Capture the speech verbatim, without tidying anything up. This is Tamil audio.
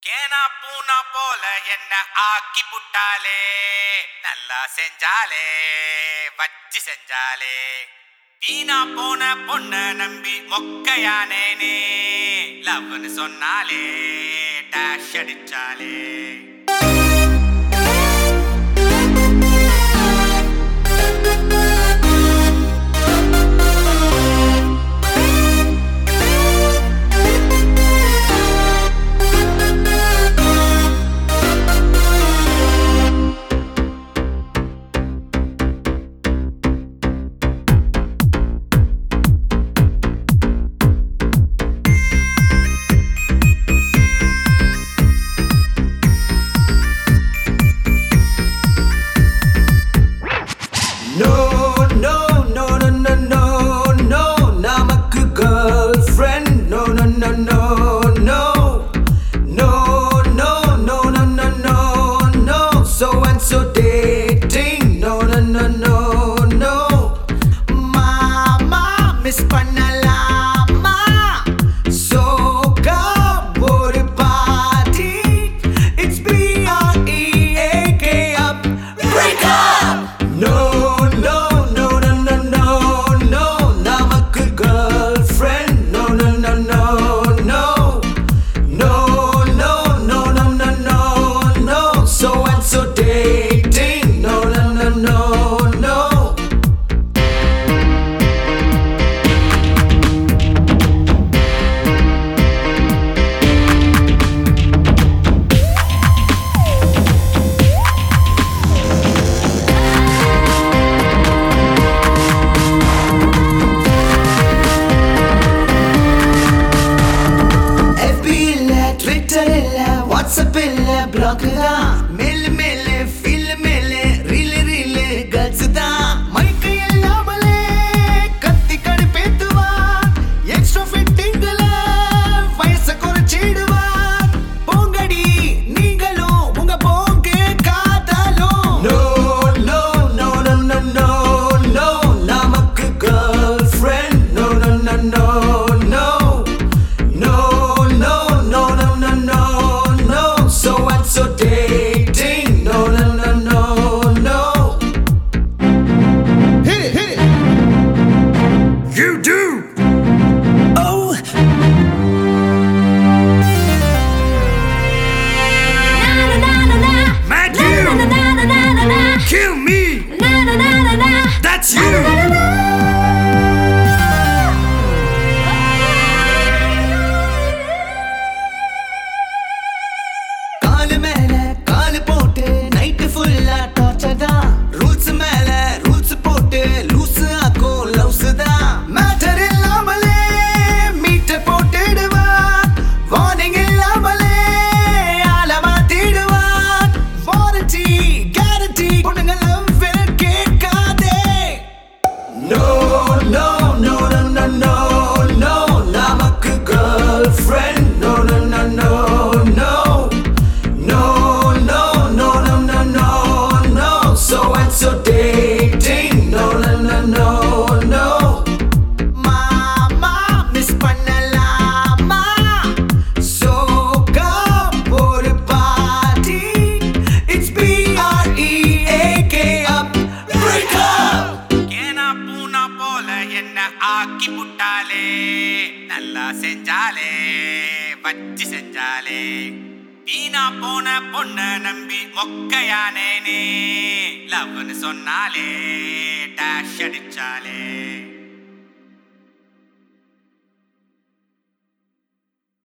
ஏனா பூனா போல என்ன ஆக்கி புட்டாலே, நல்லா செஞ்சாலே வச்சு செஞ்சாலே. வீணா போன பொண்ண நம்பி மொக்கையானேனே, லவ்னு சொன்னாலே டேஷ் அடிச்சாலே. ब्लॉक दा mail mail feel mail reel reel girls दा மைக்க எல்லாமலே கத்தி கடுப்பேத்துவா எக்ஸ்ட்ரா ஃபிட்டிங்ல வயச குறைச்சிடுவா போங்கடி நீங்களும் உங்க போங்க காதலும் no no no no no no no நமக்கு girlfriend no no no no no no no no no no no no so and so dating no no no no no hit it hit it you do oh Mac you kill me that's you கால் மேல கால் போட்டு நைட் ஃபுல்லா டார்ச்சர் தான் ரூல்ஸ் மேல ரூல்ஸ் போட்டு லூஸ் ஆக்கும் லவ்ஸ் தான் மேட்டர் இல்லாமலே மீட்டர் போட்டுடுவா வார்னிங் இல்லாமலே ஆள மாத்திடுவா வாரண்டி கேரண்டி பொண்ணுங்க லவ் கேட்காதே no no no no no no no நமக்கு girlfriend no no no no no no no no no no no no so and so dating no no no no no மாமா மிஸ் பண்ணலாமா சோகா ஒரு party it's B R E A K up break up ஏனா பூனா போல என்ன ஆக்கி புட்டாலே, நல்லா செஞ்சாலே வச்சு செஞ்சாலே. வீணா போன பொண்ண நம்பி மொக்கையானேனே, லவ்னு சொன்னாலே டேஷ் அடிச்சாலே.